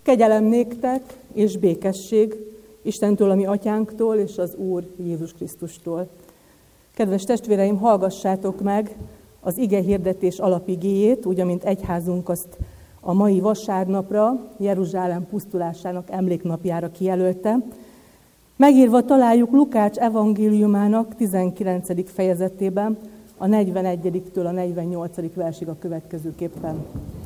Kegyelem néktek és békesség Istentől, a mi atyánktól, és az Úr Jézus Krisztustól. Kedves testvéreim, hallgassátok meg az igehirdetés alapigéjét, úgy, amint egyházunk azt a mai vasárnapra, Jeruzsálem pusztulásának emléknapjára kijelölte. Megírva találjuk Lukács evangéliumának 19. fejezetében, a 41-től a 48. versig a következőképpen.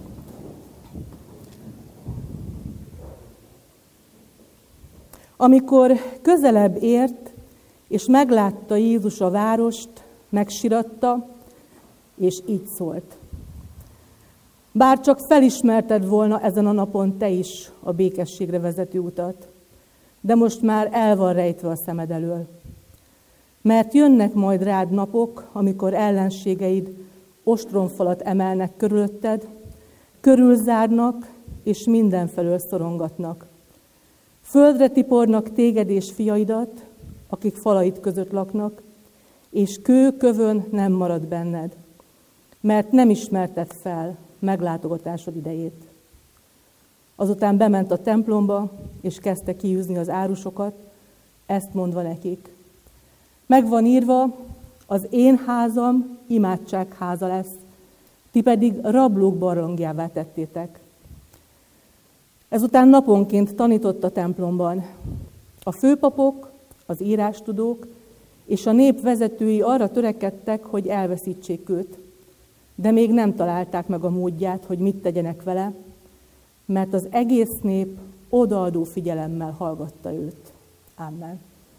Amikor közelebb ért, és meglátta Jézus a várost, megsiratta, és így szólt. Bár csak felismerted volna ezen a napon te is a békességre vezető utat, de most már el van rejtve a szemed elől. Mert jönnek majd rád napok, amikor ellenségeid ostromfalat emelnek körülötted, körülzárnak, és mindenfelől szorongatnak. Földre tipornak téged és fiaidat, akik falait között laknak, és kőkövön nem marad benned, mert nem ismerted fel meglátogatásod idejét. Azután bement a templomba, és kezdte kiűzni az árusokat, ezt mondva nekik. Megvan írva, az én házam imádságháza lesz, ti pedig rablók barlangjává tettétek. Ezután naponként tanított a templomban. A főpapok, az írástudók és a nép vezetői arra törekedtek, hogy elveszítsék őt, de még nem találták meg a módját, hogy mit tegyenek vele, mert az egész nép odaadó figyelemmel hallgatta őt. Amen.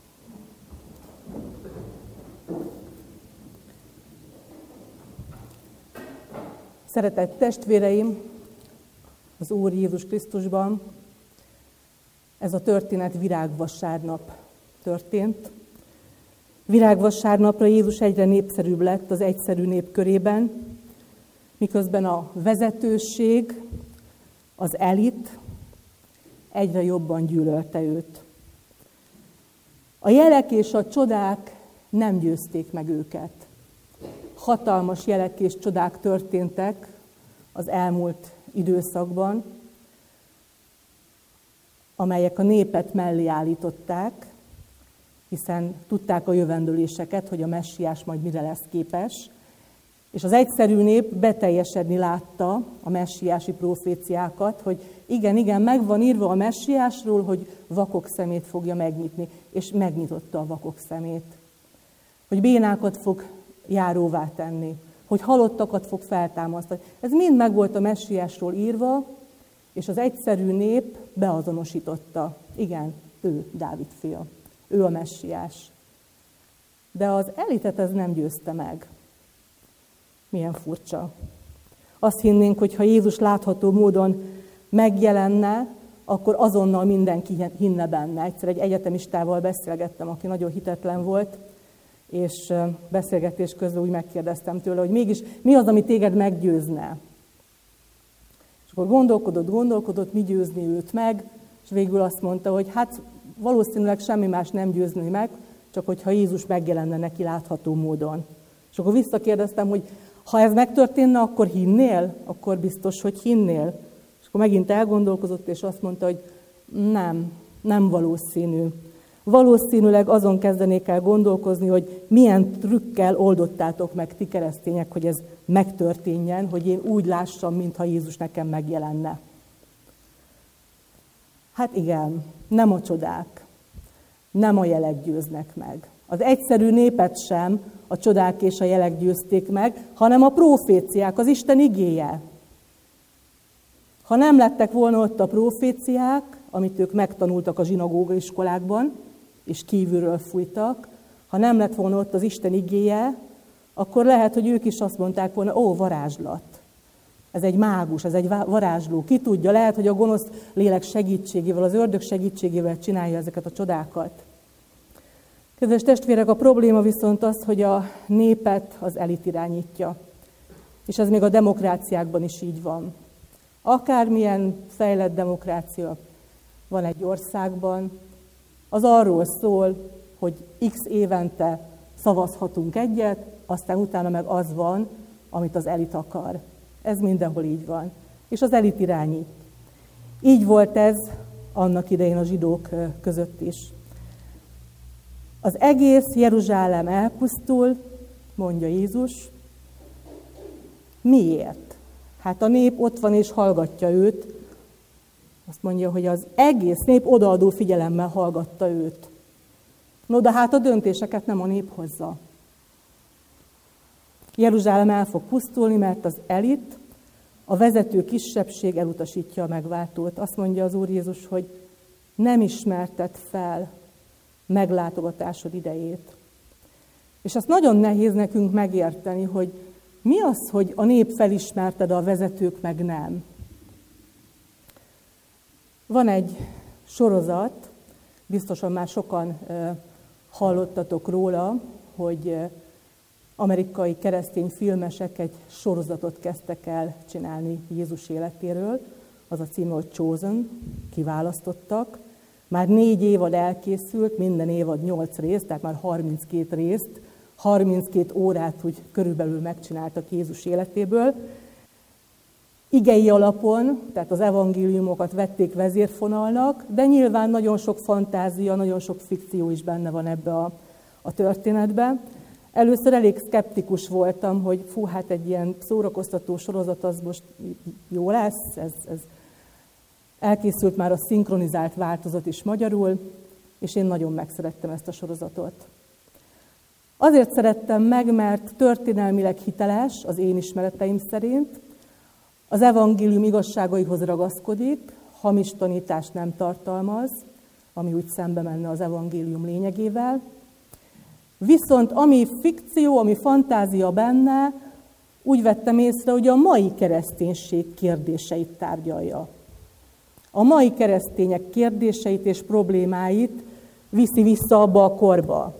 Szeretett testvéreim, az Úr Jézus Krisztusban, ez a történet virágvasárnap történt. Virágvasárnapra Jézus egyre népszerűbb lett az egyszerű nép körében, miközben a vezetőség, az elit egyre jobban gyűlölte őt. A jelek és a csodák nem győzték meg őket. Hatalmas jelek és csodák történtek az elmúlt időszakban, amelyek a népet mellé állították, hiszen tudták a jövendőléseket, hogy a messiás majd mire lesz képes, és az egyszerű nép beteljesedni látta a messiási proféciákat, hogy igen, meg van írva a messiásról, hogy vakok szemét fogja megnyitni, és megnyitotta a vakok szemét. Hogy bénákat fog járóvá tenni, hogy halottakat fog feltámasztani. Ez mind meg volt a messiásról írva, és az egyszerű nép beazonosította. Igen, ő Dávid fia, ő a messiás. De az elitet ez nem győzte meg. Milyen furcsa. Azt hinnénk, hogy ha Jézus látható módon megjelenne, akkor azonnal mindenki hinne benne. Egyszer egy egyetemistával beszélgettem, aki nagyon hitetlen volt, és beszélgetés közben úgy megkérdeztem tőle, hogy mégis mi az, ami téged meggyőzne? És akkor gondolkodott, mi győzni őt meg, és végül azt mondta, hogy hát valószínűleg semmi más nem győzni meg, csak hogyha Jézus megjelenne neki látható módon. És akkor visszakérdeztem, hogy ha ez megtörténne, akkor hinnél? Akkor biztos, hogy hinnél? És akkor megint elgondolkozott, és azt mondta, hogy nem valószínű. Valószínűleg azon kezdenék el gondolkozni, hogy milyen trükkel oldottátok meg ti keresztények, hogy ez megtörténjen, hogy én úgy lássam, mintha Jézus nekem megjelenne. Hát igen, nem a csodák, nem a jelek győznek meg. Az egyszerű népet sem a csodák és a jelek győzték meg, hanem a proféciák, az Isten igéje. Ha nem lettek volna ott a proféciák, amit ők megtanultak a zsinagóga iskolákban, és kívülről fújtak, ha nem lett volna ott az Isten igéje, akkor lehet, hogy ők is azt mondták volna, varázslat. Ez egy mágus, ez egy varázsló. Ki tudja, lehet, hogy a gonosz lélek segítségével, az ördög segítségével csinálja ezeket a csodákat. Kedves testvérek, a probléma viszont az, hogy a népet az elit irányítja. És ez még a demokráciákban is így van. Akármilyen fejlett demokrácia van egy országban, az arról szól, hogy x évente szavazhatunk egyet, aztán utána meg az van, amit az elit akar. Ez mindenhol így van. És az elit irányít. Így volt ez annak idején a zsidók között is. Az egész Jeruzsálem elpusztul, mondja Jézus. Miért? Hát a nép ott van és hallgatja őt. Azt mondja, hogy az egész nép odaadó figyelemmel hallgatta őt. No, de hát a döntéseket nem a nép hozza. Jeruzsálem el fog pusztulni, mert az elit, a vezető kisebbség elutasítja a megváltót. Azt mondja az Úr Jézus, hogy nem ismerted fel meglátogatásod idejét. És azt nagyon nehéz nekünk megérteni, hogy mi az, hogy a nép felismerte, de a vezetők meg nem. Van egy sorozat, biztosan már sokan hallottatok róla, hogy amerikai keresztény filmesek egy sorozatot kezdtek el csinálni Jézus életéről. Az a címe, hogy Chosen, kiválasztottak. Már 4 évad elkészült, minden évad 8 rész, tehát már 32 részt, 32 órát úgy körülbelül megcsináltak Jézus életéből. Igei alapon, tehát az evangéliumokat vették vezérfonalnak, de nyilván nagyon sok fantázia, nagyon sok fikció is benne van ebbe a történetbe. Először elég szkeptikus voltam, hogy hát egy ilyen szórakoztató sorozat az most jó lesz, ez elkészült már a szinkronizált változat is magyarul, és én nagyon megszerettem ezt a sorozatot. Azért szerettem meg, mert történelmileg hiteles, az én ismereteim szerint, az evangélium igazságaihoz ragaszkodik, hamis tanítást nem tartalmaz, ami úgy szembe menne az evangélium lényegével. Viszont ami fikció, ami fantázia benne, úgy vettem észre, hogy a mai kereszténység kérdéseit tárgyalja. A mai keresztények kérdéseit és problémáit viszi vissza abba a korba.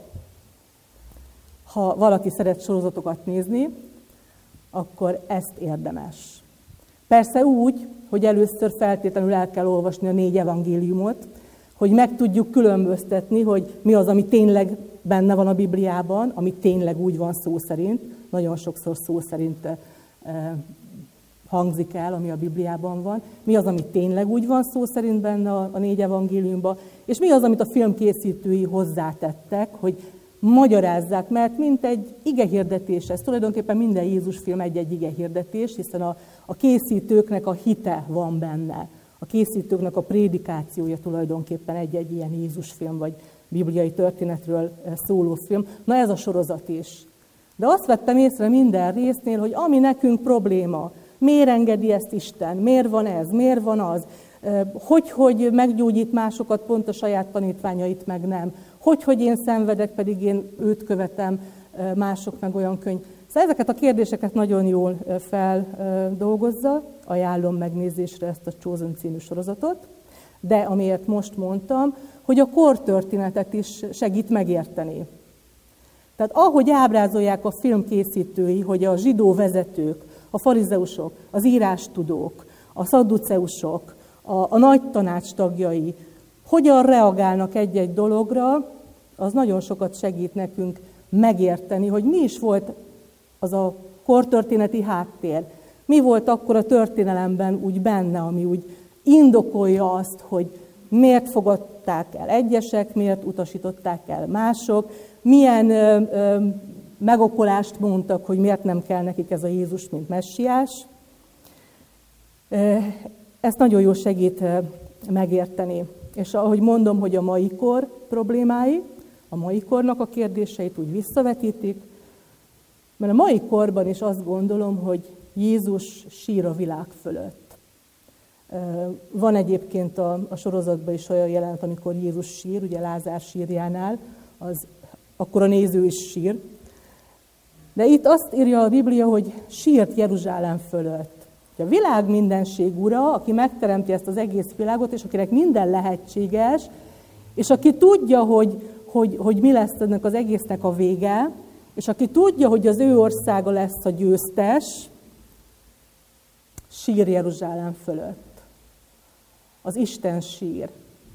Ha valaki szeret sorozatokat nézni, akkor ezt érdemes. Persze úgy, hogy először feltétlenül el kell olvasni a 4 evangéliumot, hogy meg tudjuk különböztetni, hogy mi az, ami tényleg benne van a Bibliában, ami tényleg úgy van szó szerint, nagyon sokszor szó szerint hangzik el, ami a Bibliában van, mi az, ami tényleg úgy van szó szerint benne a 4 evangéliumban, és mi az, amit a filmkészítői hozzátettek, hogy magyarázzák, mert mint egy igehirdetés, ez tulajdonképpen minden Jézus film egy igehirdetés, hiszen a készítőknek a hite van benne. A készítőknek a prédikációja tulajdonképpen egy ilyen Jézus film, vagy bibliai történetről szóló film. Na ez a sorozat is. De azt vettem észre minden résznél, hogy ami nekünk probléma, miért engedi ezt Isten, miért van ez, miért van az, hogy meggyógyít másokat, pont a saját tanítványait meg nem, hogy én szenvedek, pedig én őt követem, mások meg olyan könnyű. Szóval ezeket a kérdéseket nagyon jól feldolgozza, ajánlom megnézésre ezt a Chosen című sorozatot, de amiért most mondtam, hogy a kortörténetet is segít megérteni. Tehát ahogy ábrázolják a filmkészítői, hogy a zsidó vezetők, a farizeusok, az írástudók, a szadduceusok, a nagy tanács tagjai hogyan reagálnak egy-egy dologra, az nagyon sokat segít nekünk megérteni, hogy mi is volt az a kortörténeti háttér. Mi volt akkor a történelemben úgy benne, ami úgy indokolja azt, hogy miért fogadták el egyesek, miért utasították el mások, milyen megokolást mondtak, hogy miért nem kell nekik ez a Jézus, mint messiás. Ezt nagyon jól segít megérteni. És ahogy mondom, hogy a mai kor problémái, a mai kornak a kérdéseit úgy visszavetítik, mert a mai korban is azt gondolom, hogy Jézus sír a világ fölött. Van egyébként a sorozatban is olyan jelenet, amikor Jézus sír, ugye Lázár sírjánál, akkor a néző is sír. De itt azt írja a Biblia, hogy sírt Jeruzsálem fölött. A világ mindenség ura, aki megteremti ezt az egész világot, és akinek minden lehetséges, és aki tudja, hogy mi lesz ennek az egésznek a vége, és aki tudja, hogy az ő országa lesz a győztes, sír Jeruzsálem fölött. Az Isten sír.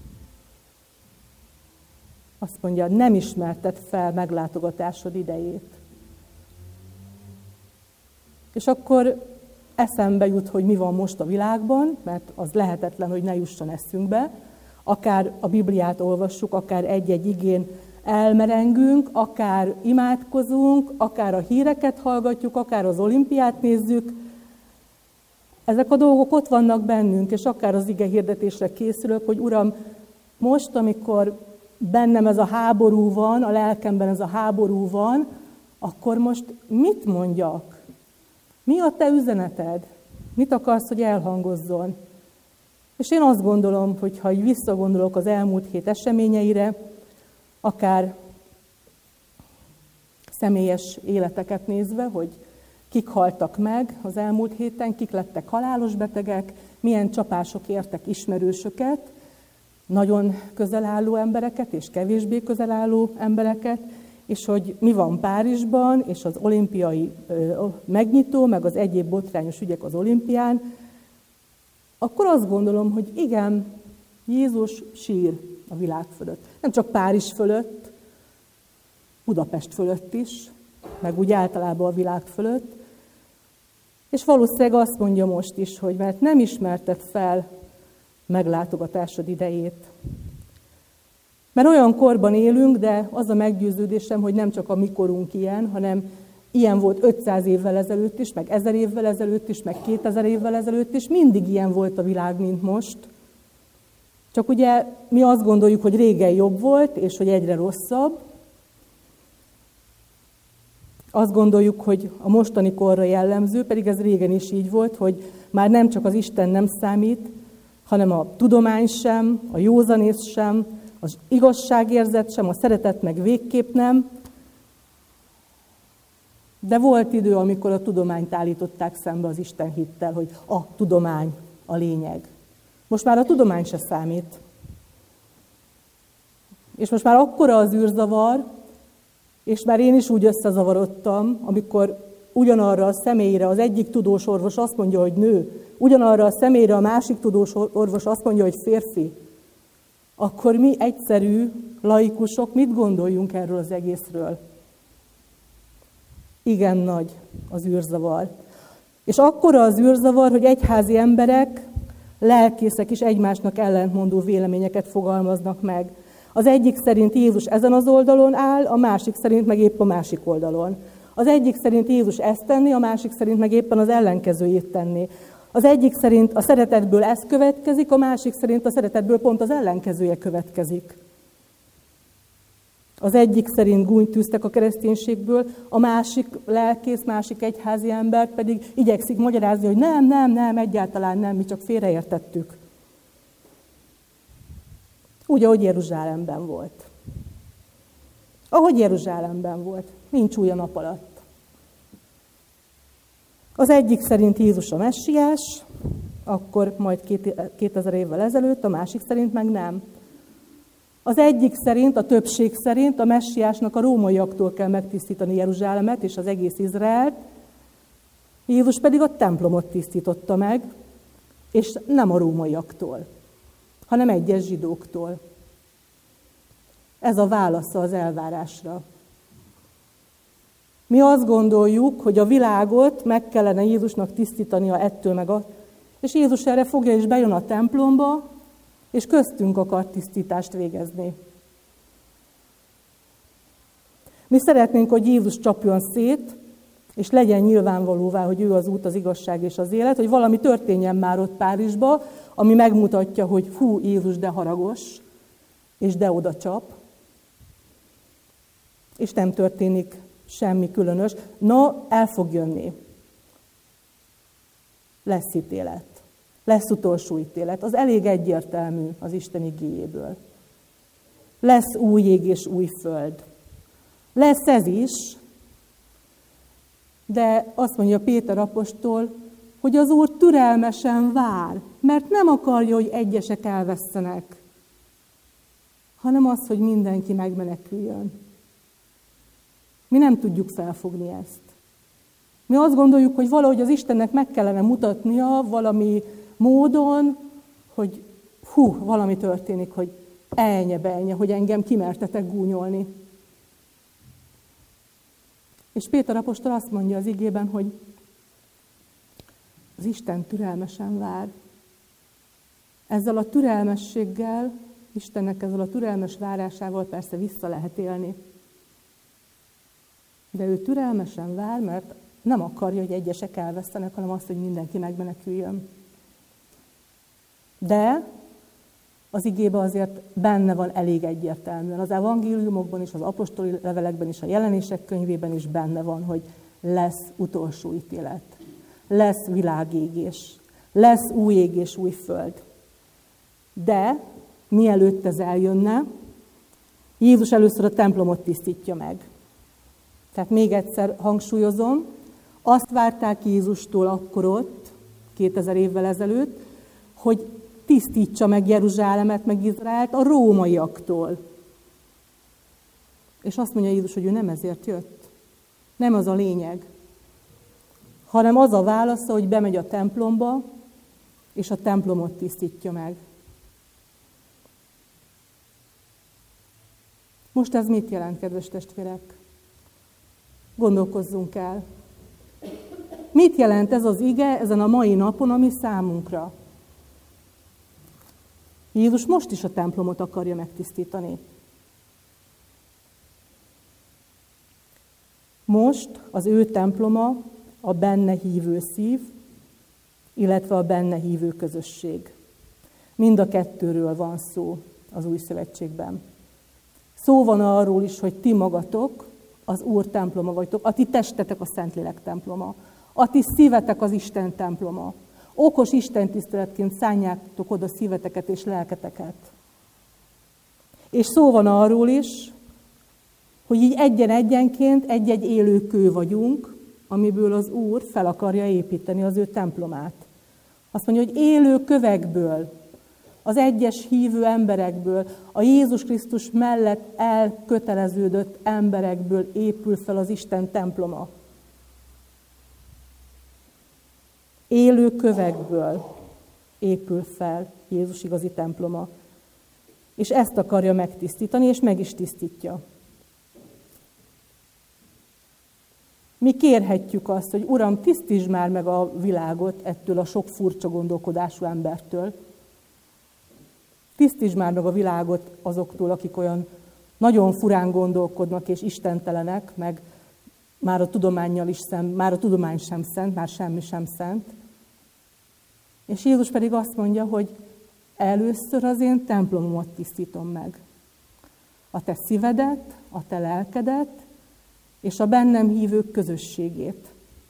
Azt mondja, nem ismerted fel meglátogatásod idejét. És akkor eszembe jut, hogy mi van most a világban, mert az lehetetlen, hogy ne jusson eszünkbe. Akár a Bibliát olvassuk, akár egy-egy igén elmerengünk, akár imádkozunk, akár a híreket hallgatjuk, akár az olimpiát nézzük. Ezek a dolgok ott vannak bennünk, és akár az ige hirdetésre készülök, hogy Uram, most, amikor bennem ez a háború van, a lelkemben ez a háború van, akkor most mit mondjak? Mi a te üzeneted? Mit akarsz, hogy elhangozzon? És én azt gondolom, hogy ha így visszagondolok az elmúlt hét eseményeire, akár személyes életeket nézve, hogy kik haltak meg az elmúlt héten, kik lettek halálos betegek, milyen csapások értek ismerősöket, nagyon közel álló embereket és kevésbé közel álló embereket, és hogy mi van Párizsban, és az olimpiai megnyitó, meg az egyéb botrányos ügyek az olimpián, akkor azt gondolom, hogy igen, Jézus sír a világ fölött. Nem csak Párizs fölött, Budapest fölött is, meg úgy általában a világ fölött. És valószínűleg azt mondja most is, hogy mert nem ismerted fel meglátogatásod idejét. Mert olyan korban élünk, de az a meggyőződésem, hogy nem csak a mi korunk ilyen, hanem ilyen volt 500 évvel ezelőtt is, meg 1000 évvel ezelőtt is, meg 2000 évvel ezelőtt is, mindig ilyen volt a világ, mint most. Csak ugye mi azt gondoljuk, hogy régen jobb volt, és hogy egyre rosszabb. Azt gondoljuk, hogy a mostani korra jellemző, pedig ez régen is így volt, hogy már nem csak az Isten nem számít, hanem a tudomány sem, a józanész sem, az igazságérzet sem, a szeretet meg végképp nem. De volt idő, amikor a tudományt állították szembe az Isten hittel, hogy a tudomány a lényeg. Most már a tudomány se számít. És most már akkora az űrzavar, és már én is úgy összezavarodtam, amikor ugyanarra a személyre az egyik tudós orvos azt mondja, hogy nő, ugyanarra a személyre a másik tudós orvos azt mondja, hogy férfi, akkor mi egyszerű laikusok mit gondoljunk erről az egészről? Igen nagy az űrzavar. És akkora az űrzavar, hogy egyházi emberek, lelkészek is egymásnak ellentmondó véleményeket fogalmaznak meg. Az egyik szerint Jézus ezen az oldalon áll, a másik szerint meg épp a másik oldalon. Az egyik szerint Jézus ezt tenni, a másik szerint meg éppen az ellenkezőjét tenni. Az egyik szerint a szeretetből ez következik, a másik szerint a szeretetből pont az ellenkezője következik. Az egyik szerint gúnyt tűztek a kereszténységből, a másik lelkész, másik egyházi ember pedig igyekszik magyarázni, hogy nem, egyáltalán nem, mi csak félreértettük. Úgy, ahogy Jeruzsálemben volt. Ahogy Jeruzsálemben volt. Nincs új a nap alatt. Az egyik szerint Jézus a messiás, akkor majd 2000 évvel ezelőtt, a másik szerint meg nem. Az egyik szerint, a többség szerint a messiásnak a rómaiaktól kell megtisztítani Jeruzsálemet és az egész Izraelt, Jézus pedig a templomot tisztította meg, és nem a rómaiaktól, hanem egyes zsidóktól. Ez a válasza az elvárásra. Mi azt gondoljuk, hogy a világot meg kellene Jézusnak tisztítania ettől meg attól, és Jézus erre fogja és bejön a templomba, és köztünk akar tisztítást végezni. Mi szeretnénk, hogy Jézus csapjon szét, és legyen nyilvánvalóvá, hogy ő az út, az igazság és az élet, hogy valami történjen már ott Párizsba, ami megmutatja, hogy hú, Jézus de haragos, és de oda csap, és nem történik semmi különös. No, el fog jönni. Lesz ítélet. Lesz utolsó ítélet. Az elég egyértelmű az Isten igéjéből. Lesz új ég és új föld. Lesz ez is, de azt mondja Péter apostol, hogy az Úr türelmesen vár, mert nem akarja, hogy egyesek elvesszenek, hanem az, hogy mindenki megmeneküljön. Mi nem tudjuk felfogni ezt. Mi azt gondoljuk, hogy valahogy az Istennek meg kellene mutatnia valami módon, hogy valami történik, hogy elnye, hogy engem kimertetek gúnyolni. És Péter apostol azt mondja az igében, hogy Az Isten türelmesen vár. Ezzel a türelmességgel, Istennek ezzel a türelmes várásával persze vissza lehet élni. De ő türelmesen vár, mert nem akarja, hogy egyesek elvesztenek, hanem azt, hogy mindenki megmeneküljön. De az igében azért benne van elég egyértelműen. Az evangéliumokban is, az apostoli levelekben is, a jelenések könyvében is benne van, hogy lesz utolsó ítélet. Lesz világégés. Lesz új ég és új föld. De mielőtt ez eljönne, Jézus először a templomot tisztítja meg. Tehát még egyszer hangsúlyozom, azt várták Jézustól akkor ott, 2000 évvel ezelőtt, hogy tisztítsa meg Jeruzsálemet, meg Izraelt a rómaiaktól. És azt mondja Jézus, hogy ő nem ezért jött. Nem az a lényeg. Hanem az a válasza, hogy bemegy a templomba, és a templomot tisztítja meg. Most ez mit jelent, kedves testvérek? Gondolkozzunk el. Mit jelent ez az ige ezen a mai napon, ami számunkra? Jézus most is a templomot akarja megtisztítani. Most az ő temploma a benne hívő szív, illetve a benne hívő közösség. Mind a kettőről van szó az Új Szövetségben. Szó van arról is, hogy ti magatok az Úr temploma vagytok, a ti testetek a Szentlélek temploma, a ti szívetek az Isten temploma. Okos istentiszteletként szánjátok oda szíveteket és lelketeket. És szó van arról is, hogy így egyen-egyenként egy-egy élő kő vagyunk, amiből az Úr fel akarja építeni az ő templomát. Azt mondja, hogy élő kövekből, az egyes hívő emberekből, a Jézus Krisztus mellett elköteleződött emberekből épül fel az Isten temploma. Élő kövekből épül fel Jézus igazi temploma. És ezt akarja megtisztítani, és meg is tisztítja. Mi kérhetjük azt, hogy Uram, tisztítsd már meg a világot ettől a sok furcsa gondolkodású embertől. Tisztítsd már meg a világot azoktól, akik olyan nagyon furán gondolkodnak és istentelenek, meg már a tudománnyal is már a tudomány sem szent, már semmi sem szent. És Jézus pedig azt mondja, hogy először az én templomomat tisztítom meg. A te szívedet, a te lelkedet, és a bennem hívők közösségét.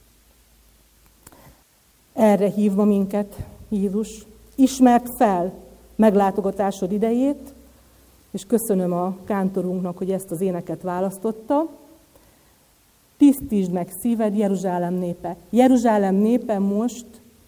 Erre hívva minket Jézus. Ismerd fel meglátogatásod idejét, és köszönöm a kántorunknak, hogy ezt az éneket választotta. Tisztítsd meg szíved, Jeruzsálem népe. Jeruzsálem népe most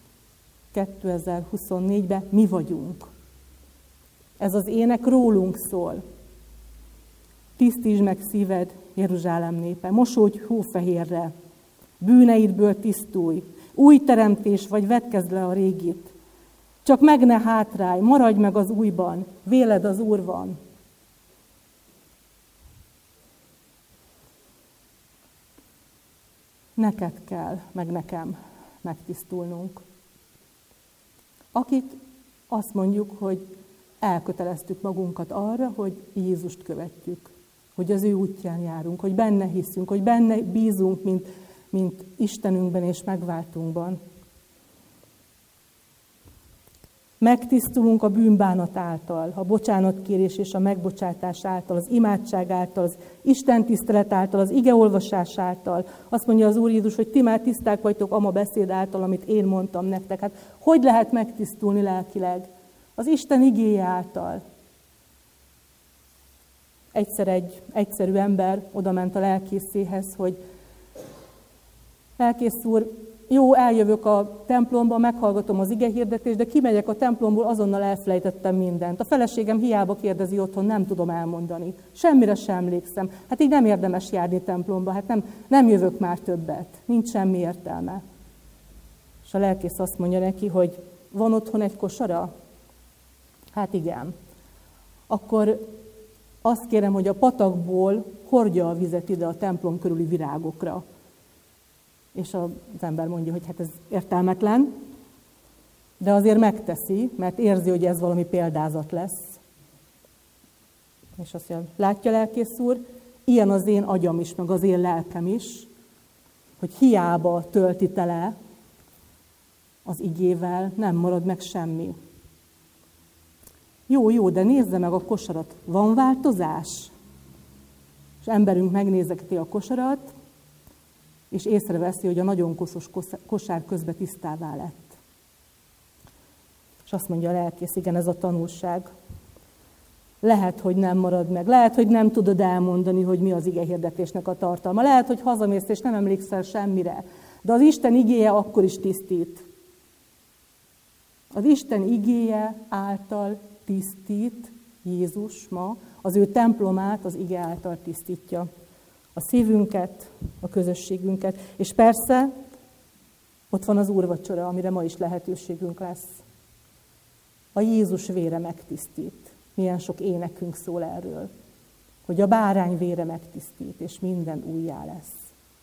2024-ben mi vagyunk. Ez az ének rólunk szól. Tisztítsd meg szíved, Jeruzsálem népe. Mosódj hófehérre, bűneidből tisztulj. Új teremtés vagy, vetkezd le a régit. Csak meg ne hátrálj, maradj meg az újban, véled az Úr van. Neked kell, meg nekem megtisztulnunk. Akik azt mondjuk, hogy elköteleztük magunkat arra, hogy Jézust követjük, hogy az ő útján járunk, hogy benne hiszünk, hogy benne bízunk, mint Istenünkben és megváltunkban. Megtisztulunk a bűnbánat által, a bocsánatkérés és a megbocsátás által, az imádság által, az istentisztelet által, az igeolvasás által. Azt mondja az Úr Jézus, hogy ti már tiszták vagytok ama beszéd által, amit én mondtam nektek. Hát hogy lehet megtisztulni lelkileg? Az Isten igéje által. Egyszer egy egyszerű ember odament a lelkészéhez, hogy lelkész úr, jó, eljövök a templomba, meghallgatom az igehirdetést, de kimegyek a templomból, azonnal elfelejtettem mindent. A feleségem hiába kérdezi otthon, nem tudom elmondani. Semmire sem emlékszem. Hát így nem érdemes járni templomba, hát nem jövök már többet. Nincs semmi értelme. És a lelkész azt mondja neki, hogy van otthon egy kosara? Hát igen. Akkor azt kérem, hogy a patakból hordja a vizet ide a templom körüli virágokra. És az ember mondja, hogy hát ez értelmetlen. de azért megteszi, mert érzi, hogy ez valami példázat lesz. És azt mondja, látja lelkész úr, ilyen az én agyam is, meg az én lelkem is, hogy hiába tölti tele az igével, nem marad meg semmi. Jó, de nézze meg a kosarat. Van változás? És emberünk megnézegeti a kosarat, és észreveszi, hogy a nagyon koszos kosár közben tisztává lett. És azt mondja a lelkész, igen, ez a tanulság. Lehet, hogy nem marad meg. Lehet, hogy nem tudod elmondani, hogy mi az igehirdetésnek a tartalma. Lehet, hogy hazamész, és nem emlékszel semmire. De az Isten igéje akkor is tisztít. Az Isten igéje által tisztít Jézus ma, az ő templomát az ige által tisztítja. A szívünket, a közösségünket. És persze, ott van az úrvacsora, amire ma is lehetőségünk lesz. A Jézus vére megtisztít. Milyen sok énekünk szól erről, hogy a bárány vére megtisztít, és minden újjá lesz.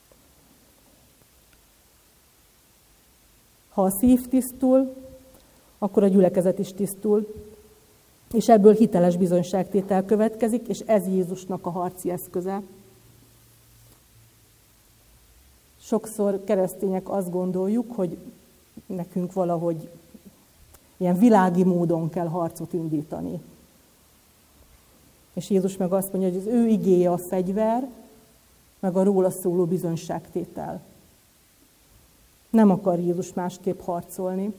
Ha a szív tisztul, akkor a gyülekezet is tisztul, és ebből hiteles bizonyságtétel következik, és ez Jézusnak a harci eszköze. Sokszor keresztények azt gondoljuk, hogy nekünk valahogy ilyen világi módon kell harcot indítani. És Jézus meg azt mondja, hogy az ő igéje a fegyver, meg a róla szóló bizonyságtétel. Nem akar Jézus másképp harcolni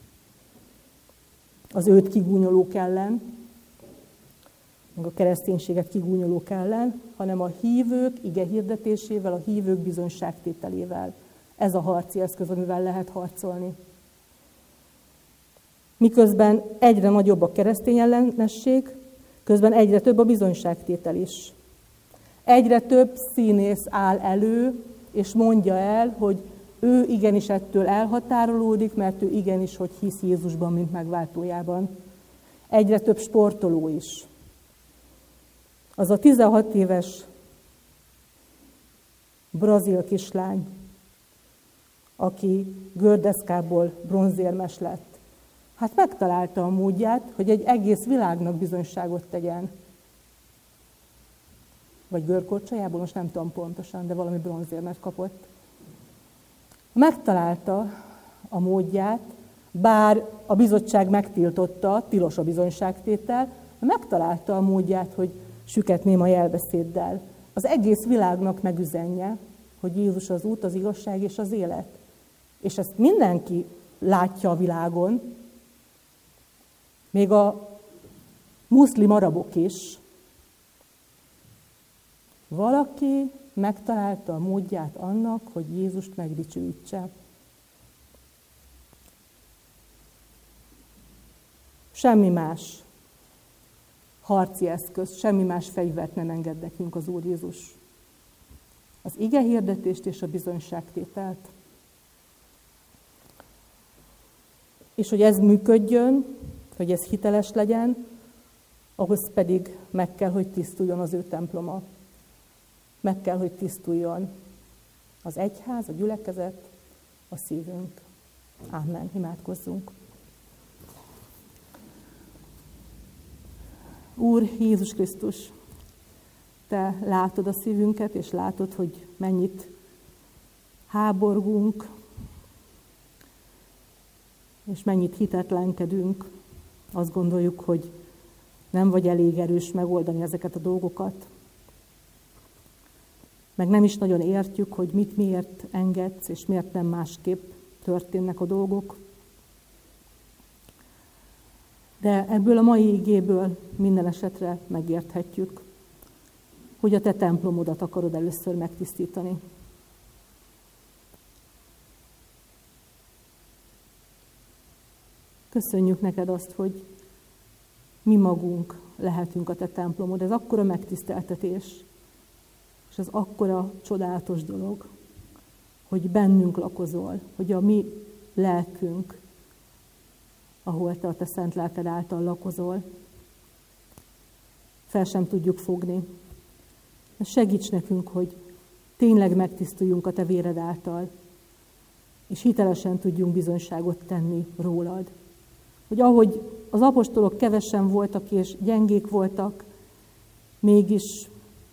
az őt kigúnyolók ellen, meg a kereszténységet kigúnyolók ellen, hanem a hívők ige hirdetésével, a hívők bizonyságtételével. Ez a harci eszköz, amivel lehet harcolni. Miközben egyre nagyobb a keresztény ellenesség, közben egyre több a bizonyságtétel is. Egyre több színész áll elő, és mondja el, hogy ő igenis ettől elhatárolódik, mert ő igenis, hogy hisz Jézusban, mint megváltójában. Egyre több sportoló is. Az a 16 éves brazil kislány, aki gördeszkából bronzérmes lett, hát megtalálta a módját, hogy egy egész világnak bizonyságot tegyen. Vagy görkorcsolyából, most nem tudom pontosan, de valami bronzérmet kapott. Megtalálta a módját, bár a bizottság megtiltotta, tilos a bizonyságtétel, megtalálta a módját, hogy süketném a jelbeszéddel. Az egész világnak megüzenje, hogy Jézus az út, az igazság és az élet. És ezt mindenki látja a világon, még a muszlim arabok is. Valaki megtalálta a módját annak, hogy Jézust megdicsőítse. Semmi más harci eszköz, semmi más fegyvert nem enged nekünk az Úr Jézus. Az ige hirdetést és a bizonyságtételt. És hogy ez működjön, hogy ez hiteles legyen, ahhoz pedig meg kell, hogy tisztuljon az ő temploma. Meg kell, hogy tisztuljon az egyház, a gyülekezet, a szívünk. Amen. Imádkozzunk. Úr Jézus Krisztus, Te látod a szívünket, és látod, hogy mennyit háborgunk, és mennyit hitetlenkedünk. Azt gondoljuk, hogy nem vagy elég erős megoldani ezeket a dolgokat. Meg nem is nagyon értjük, hogy mit miért engedsz, és miért nem másképp történnek a dolgok. De ebből a mai igéből minden esetre megérthetjük, hogy a Te templomodat akarod először megtisztítani. Köszönjük neked azt, hogy mi magunk lehetünk a Te templomod. Ez akkora megtiszteltetés, és ez akkora csodálatos dolog, hogy bennünk lakozol, hogy a mi lelkünk, ahol Te a Te szent lelked által lakozol, fel sem tudjuk fogni. Segíts nekünk, hogy tényleg megtisztuljunk a Te véred által, és hitelesen tudjunk bizonyságot tenni rólad. hogy ahogy az apostolok kevesen voltak és gyengék voltak, mégis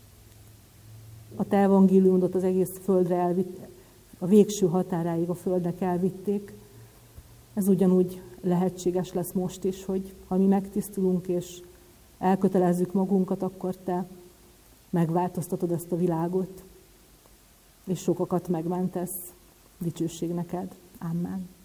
a te evangéliumodat az egész földre elvitt, a végső határáig a földnek elvitték. Ez ugyanúgy lehetséges lesz most is, hogy ha mi megtisztulunk és elkötelezzük magunkat, akkor te megváltoztatod ezt a világot, és sokakat megmentesz. Dicsőség neked. Amen.